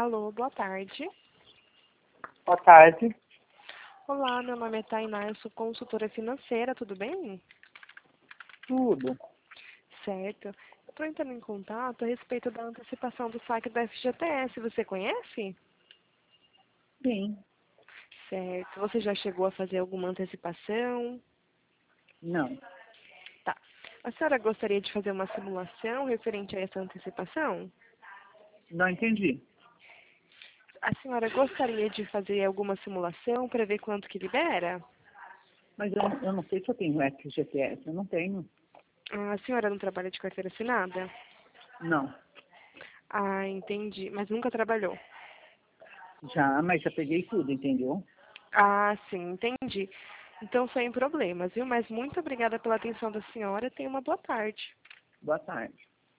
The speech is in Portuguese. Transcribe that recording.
Alô, boa tarde. Boa tarde. Olá, meu nome é Tainá, eu sou consultora financeira, tudo bem? Tudo. Certo. Eu estou entrando em contato a respeito da antecipação do saque da FGTS, você conhece? Sim. Certo. Você já chegou a fazer alguma antecipação? Não. Tá. A senhora gostaria de fazer uma simulação referente a essa antecipação? Não entendi. A senhora gostaria de fazer alguma simulação para ver quanto que libera? Mas eu não sei se eu tenho FGTS. Eu não tenho. A senhora não trabalha de carteira assinada? Não. Ah, entendi. Mas nunca trabalhou? Já, mas já peguei tudo, entendeu? Ah, sim, entendi. Então, sem problemas, viu? Mas muito obrigada pela atenção da senhora. Tenha uma boa tarde. Boa tarde.